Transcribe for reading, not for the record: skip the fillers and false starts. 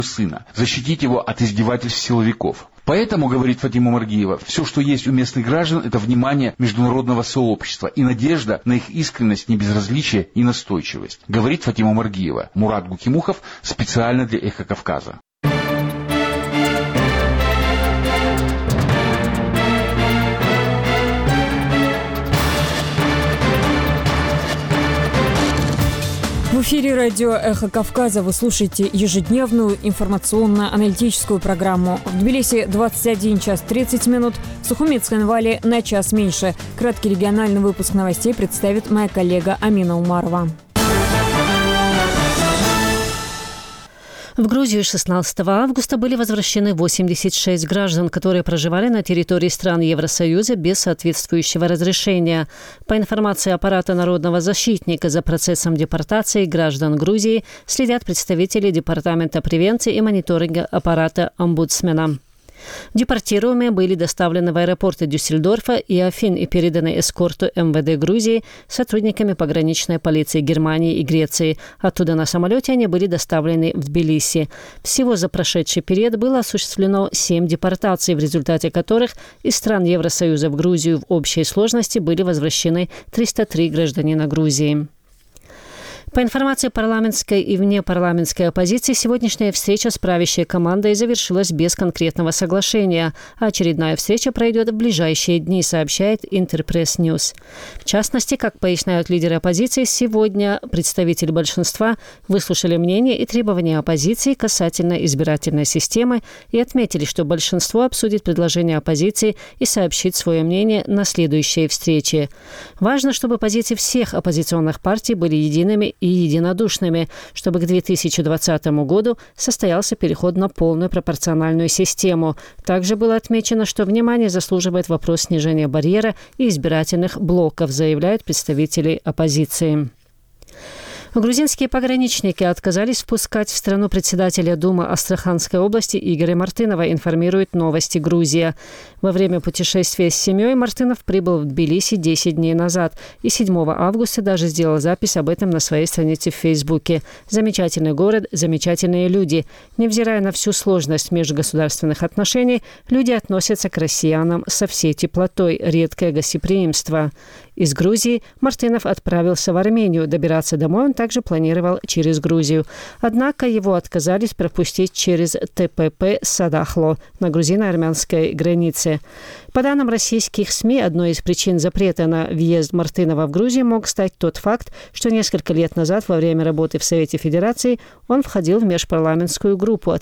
сына, защитить его от издевательств силовиков. Поэтому, говорит Фатима Маргиева, все, что есть у местных граждан, это внимание международного сообщества и надежда на их искренность, небезразличие и настойчивость. Говорит Фатима Маргиева. Мурат Гукимухов специально для «Эхо Кавказа». В эфире радио «Эхо Кавказа» вы слушаете ежедневную информационно-аналитическую программу. В Тбилиси 21 час 30 минут, в Сухумецкой-Нвале на час меньше. Краткий региональный выпуск новостей представит моя коллега Амина Умарова. В Грузию 16 августа были возвращены 86 граждан, которые проживали на территории стран Евросоюза без соответствующего разрешения. По информации аппарата Народного защитника, за процессом депортации граждан Грузии следят представители Департамента превенции и мониторинга аппарата омбудсмена. Депортируемые были доставлены в аэропорты Дюссельдорфа и Афин и переданы эскорту МВД Грузии сотрудниками пограничной полиции Германии и Греции. Оттуда на самолете они были доставлены в Тбилиси. Всего за прошедший период было осуществлено 7 депортаций, в результате которых из стран Евросоюза в Грузию в общей сложности были возвращены 303 гражданина Грузии. По информации парламентской и внепарламентской оппозиции, сегодняшняя встреча с правящей командой завершилась без конкретного соглашения. Очередная встреча пройдет в ближайшие дни, сообщает Интерпресс Ньюс. В частности, как поясняют лидеры оппозиции, сегодня представители большинства выслушали мнения и требования оппозиции касательно избирательной системы и отметили, что большинство обсудит предложения оппозиции и сообщит свое мнение на следующей встрече. Важно, чтобы позиции всех оппозиционных партий были едиными и единодушными, чтобы к 2020 году состоялся переход на полную пропорциональную систему. Также было отмечено, что внимание заслуживает вопрос снижения барьера и избирательных блоков, заявляют представители оппозиции. Грузинские пограничники отказались впускать в страну председателя Думы Астраханской области Игоря Мартынова, информирует «Новости Грузия». Во время путешествия с семьей Мартынов прибыл в Тбилиси 10 дней назад и 7 августа даже сделал запись об этом на своей странице в Фейсбуке. «Замечательный город, замечательные люди. Невзирая на всю сложность межгосударственных отношений, люди относятся к россиянам со всей теплотой, редкое гостеприимство». Из Грузии Мартынов отправился в Армению. Добираться домой он также планировал через Грузию. Однако его отказались пропустить через ТПП Садахло на грузино-армянской границе. По данным российских СМИ, одной из причин запрета на въезд Мартынова в Грузию мог стать тот факт, что несколько лет назад во время работы в Совете Федерации он входил в межпарламентскую группу,